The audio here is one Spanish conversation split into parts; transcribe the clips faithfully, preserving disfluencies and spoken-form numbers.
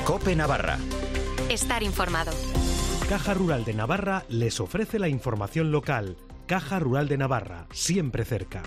COPE Navarra. Estar informado. Caja Rural de Navarra les ofrece la información local. Caja Rural de Navarra, siempre cerca.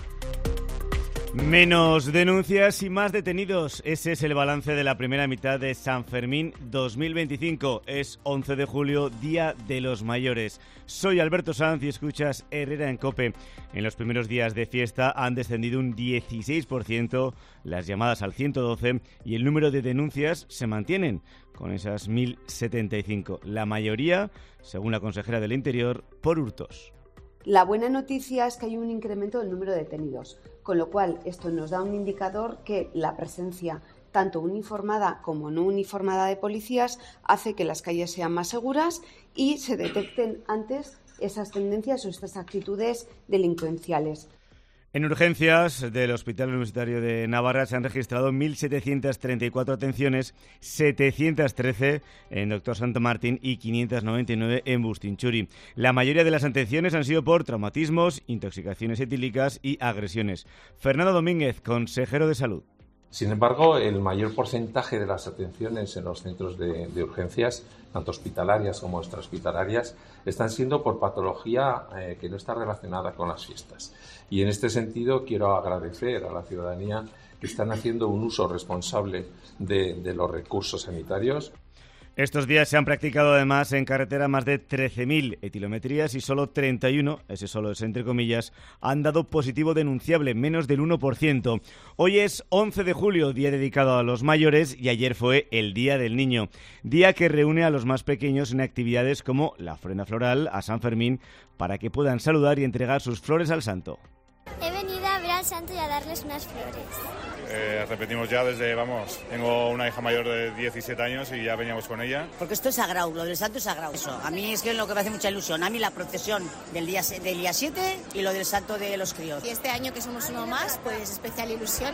Menos denuncias y más detenidos. Ese es el balance de la primera mitad de San Fermín dos mil veinticinco. Es once de julio, Día de los Mayores. Soy Alberto Sanz y escuchas Herrera en COPE. En los primeros días de fiesta han descendido un dieciséis por ciento las llamadas al ciento doce y el número de denuncias se mantienen con esas mil setenta y cinco. La mayoría, según la consejera del Interior, por hurtos. La buena noticia es que hay un incremento del número de detenidos, con lo cual esto nos da un indicador que la presencia tanto uniformada como no uniformada de policías hace que las calles sean más seguras y se detecten antes esas tendencias o estas actitudes delincuenciales. En urgencias del Hospital Universitario de Navarra se han registrado mil setecientas treinta y cuatro atenciones, setecientas trece en Doctor Santo Martín y quinientas noventa y nueve en Bustinchuri. La mayoría de las atenciones han sido por traumatismos, intoxicaciones etílicas y agresiones. Fernando Domínguez, consejero de Salud. Sin embargo, el mayor porcentaje de las atenciones en los centros de, de urgencias, tanto hospitalarias como extrahospitalarias, están siendo por patología eh, que no está relacionada con las fiestas. Y en este sentido quiero agradecer a la ciudadanía que están haciendo un uso responsable de, de los recursos sanitarios. Estos días se han practicado además en carretera más de trece mil etilometrías y solo treinta y uno, ese solo es entre comillas, han dado positivo denunciable, menos del uno por ciento. Hoy es once de julio, día dedicado a los mayores, y ayer fue el Día del Niño, día que reúne a los más pequeños en actividades como la ofrenda floral a San Fermín para que puedan saludar y entregar sus flores al santo. He venido a ver al santo y a darles unas flores. Eh, repetimos ya desde, vamos, tengo una hija mayor de diecisiete años y ya veníamos con ella. Porque esto es sagrado, lo del santo es sagrado. Eso, a mí es que es lo que me hace mucha ilusión. A mí la procesión del día, del día siete y lo del santo de los críos. Y este año que somos uno más, pues especial ilusión.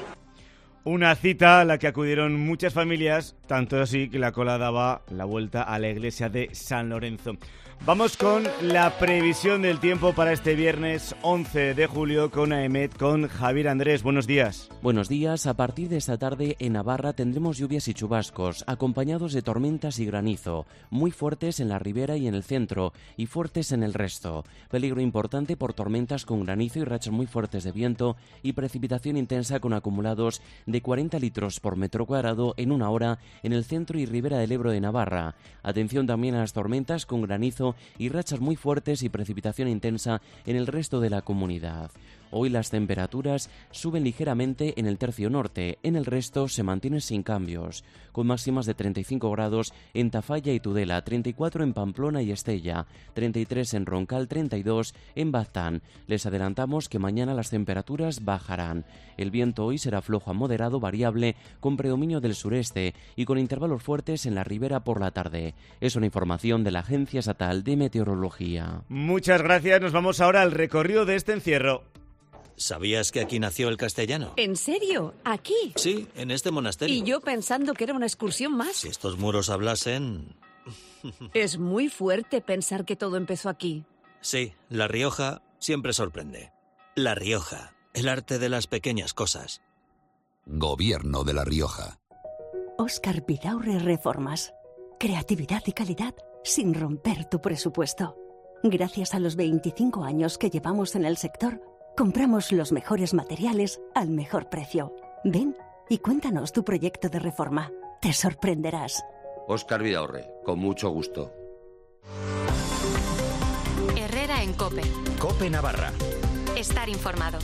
Una cita a la que acudieron muchas familias, tanto así que la cola daba la vuelta a la iglesia de San Lorenzo. Vamos con la previsión del tiempo para este viernes once de julio con AEMET, con Javier Andrés. Buenos días. Buenos días. A partir de esta tarde en Navarra tendremos lluvias y chubascos, acompañados de tormentas y granizo, muy fuertes en la ribera y en el centro, y fuertes en el resto. Peligro importante por tormentas con granizo y rachas muy fuertes de viento y precipitación intensa con acumulados de cuarenta litros por metro cuadrado en una hora en el centro y ribera del Ebro de Navarra. Atención también a las tormentas con granizo y rachas muy fuertes y precipitación intensa en el resto de la comunidad. Hoy las temperaturas suben ligeramente en el tercio norte, en el resto se mantienen sin cambios, con máximas de treinta y cinco grados en Tafalla y Tudela, treinta y cuatro en Pamplona y Estella, treinta y tres en Roncal, treinta y dos en Baztán. Les adelantamos que mañana las temperaturas bajarán. El viento hoy será flojo a moderado variable, con predominio del sureste y con intervalos fuertes en la ribera por la tarde. Es una información de la Agencia Estatal de Meteorología. Muchas gracias, nos vamos ahora al recorrido de este encierro. ¿Sabías que aquí nació el castellano? ¿En serio? ¿Aquí? Sí, en este monasterio. Y yo pensando que era una excursión más. Si estos muros hablasen... Es muy fuerte pensar que todo empezó aquí. Sí, La Rioja siempre sorprende. La Rioja, el arte de las pequeñas cosas. Gobierno de La Rioja. Óscar Vidaurre Reformas. Creatividad y calidad sin romper tu presupuesto. Gracias a los veinticinco años que llevamos en el sector, compramos los mejores materiales al mejor precio. Ven y cuéntanos tu proyecto de reforma. Te sorprenderás. Óscar Vidaurre, con mucho gusto. Herrera en COPE. COPE Navarra. Estar informado.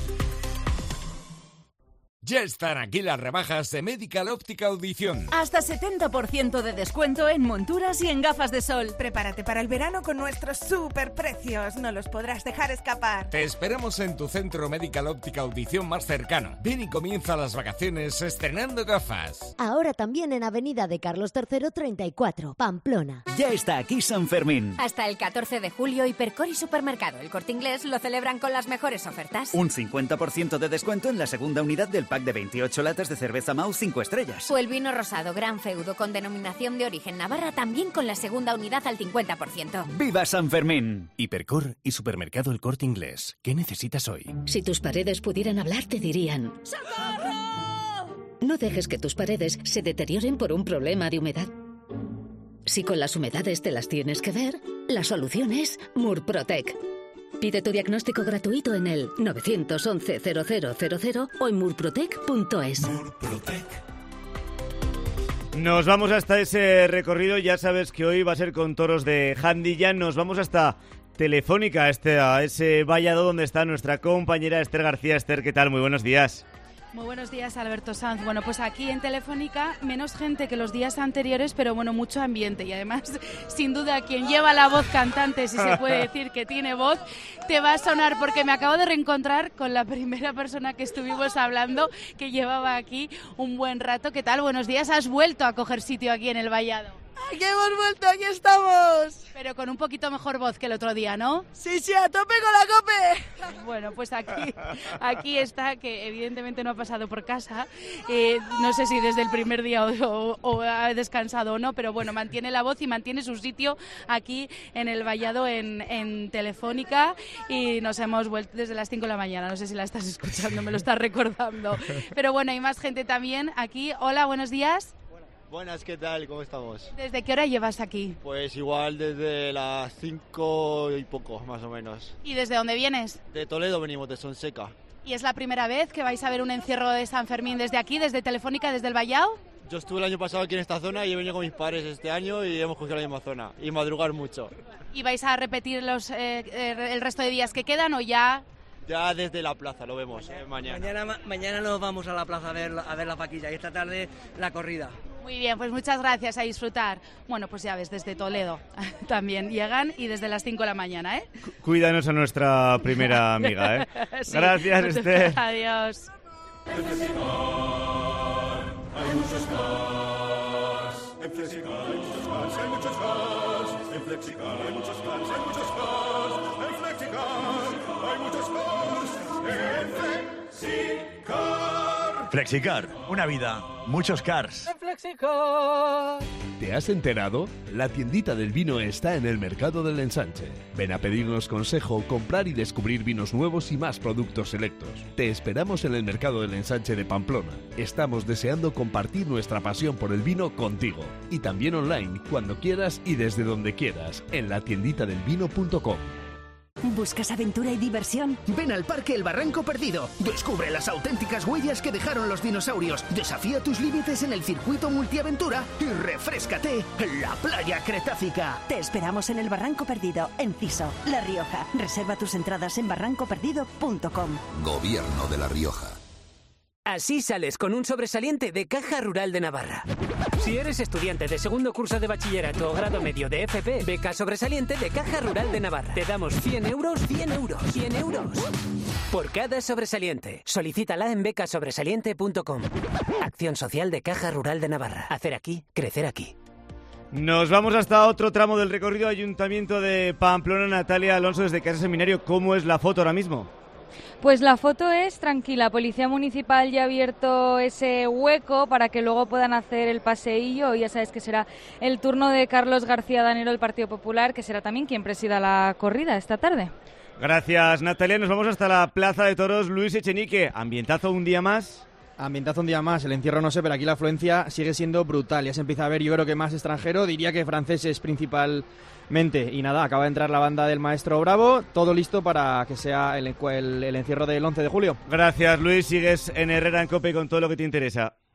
Ya están aquí las rebajas de Medical Óptica Audición. Hasta setenta por ciento de descuento en monturas y en gafas de sol. Prepárate para el verano con nuestros super precios. No los podrás dejar escapar. Te esperamos en tu centro Medical Óptica Audición más cercano. Ven y comienza las vacaciones estrenando gafas. Ahora también en Avenida de Carlos tercero treinta y cuatro, Pamplona. Ya está aquí San Fermín. Hasta el catorce de julio, Hipercor y Supermercado El Corte Inglés lo celebran con las mejores ofertas. Un cincuenta por ciento de descuento en la segunda unidad del pack de veintiocho latas de cerveza Mau cinco estrellas. O el vino rosado Gran Feudo con denominación de origen Navarra también con la segunda unidad al cincuenta por ciento. ¡Viva San Fermín! Hipercor y Supermercado El Corte Inglés. ¿Qué necesitas hoy? Si tus paredes pudieran hablar, te dirían: ¡Socorro! No dejes que tus paredes se deterioren por un problema de humedad. Si con las humedades te las tienes que ver, la solución es Murprotec. Pide tu diagnóstico gratuito en el nueve once cero cero cero cero o en murprotec punto es. Murprotec. Nos vamos hasta ese recorrido, ya sabes que hoy va a ser con toros de Jandilla. Nos vamos hasta Telefónica, este, a ese vallado donde está nuestra compañera Esther García. Esther, ¿qué tal? Muy buenos días. Muy buenos días, Alberto Sanz. Bueno, pues aquí en Telefónica menos gente que los días anteriores, pero bueno, mucho ambiente. Y además, sin duda, quien lleva la voz cantante, si se puede decir que tiene voz, te va a sonar, porque me acabo de reencontrar con la primera persona que estuvimos hablando, que llevaba aquí un buen rato. ¿Qué tal? Buenos días. Has vuelto a coger sitio aquí en el vallado. ¡Aquí hemos vuelto! ¡Aquí estamos! Pero con un poquito mejor voz que el otro día, ¿no? ¡Sí, sí! ¡A tope con la cope! Bueno, pues aquí, aquí está, que evidentemente no ha pasado por casa. Eh, no sé si desde el primer día o, o, o ha descansado o no, pero bueno, mantiene la voz y mantiene su sitio aquí en el vallado en, en Telefónica. Y nos hemos vuelto desde las cinco de la mañana. No sé si la estás escuchando, me lo estás recordando. Pero bueno, hay más gente también aquí. Hola, buenos días. Buenas, ¿qué tal? ¿Cómo estamos? ¿Desde qué hora llevas aquí? Pues igual desde las cinco y poco, más o menos. ¿Y desde dónde vienes? De Toledo venimos, de Sonseca. ¿Y es la primera vez que vais a ver un encierro de San Fermín desde aquí, desde Telefónica, desde el Vallado? Yo estuve el año pasado aquí en esta zona y he venido con mis padres este año y hemos cogido la misma zona. Y madrugar mucho. ¿Y vais a repetir los eh, el resto de días que quedan o ya...? Ya desde la plaza lo vemos, mañana, eh, mañana. mañana. Mañana nos vamos a la plaza a ver, a ver la vaquilla y esta tarde la corrida. Muy bien, pues muchas gracias, a disfrutar. Bueno, pues ya ves, desde Toledo también llegan y desde las cinco de la mañana, ¿eh? Cuídanos a nuestra primera amiga, ¿eh? Sí, gracias, Esther. Adiós. En Flexicar hay muchos cars. En Flexicar hay muchos cars, hay muchos cars. En Flexicar hay muchos cars, hay muchos cars. En Flexicar hay muchos cars. En Flexicar. Flexicar, una vida, muchos cars. En Flexicar. ¿Te has enterado? La tiendita del vino está en el Mercado del Ensanche. Ven a pedirnos consejo, comprar y descubrir vinos nuevos y más productos selectos. Te esperamos en el Mercado del Ensanche de Pamplona. Estamos deseando compartir nuestra pasión por el vino contigo. Y también online, cuando quieras y desde donde quieras, en la tiendita del vino punto com. ¿Buscas aventura y diversión? Ven al Parque El Barranco Perdido. Descubre las auténticas huellas que dejaron los dinosaurios. Desafía tus límites en el circuito multiaventura y refréscate en la playa Cretácica. Te esperamos en El Barranco Perdido, en Ciso, La Rioja. Reserva tus entradas en barranco perdido punto com. Gobierno de La Rioja. Así sales con un sobresaliente de Caja Rural de Navarra. Si eres estudiante de segundo curso de bachillerato o grado medio de F P, beca sobresaliente de Caja Rural de Navarra. Te damos cien euros, cien euros, cien euros. Por cada sobresaliente. Solicítala en beca sobresaliente punto com. Acción social de Caja Rural de Navarra. Hacer aquí, crecer aquí. Nos vamos hasta otro tramo del recorrido. Ayuntamiento de Pamplona. Natalia Alonso, desde Casa Seminario. ¿Cómo es la foto ahora mismo? Pues la foto es tranquila. Policía Municipal ya ha abierto ese hueco para que luego puedan hacer el paseillo. Ya sabes que será el turno de Carlos García Danero del Partido Popular, que será también quien presida la corrida esta tarde. Gracias, Natalia. Nos vamos hasta la Plaza de Toros. Luis Echenique, ¿ambientazo un día más? Ambientazo un día más, el encierro no sé, pero aquí la afluencia sigue siendo brutal. Ya se empieza a ver, yo creo que más extranjero, diría que franceses principalmente. Y nada, acaba de entrar la banda del Maestro Bravo, todo listo para que sea el, el, el encierro del once de julio. Gracias, Luis. Sigues en Herrera en COPE con todo lo que te interesa.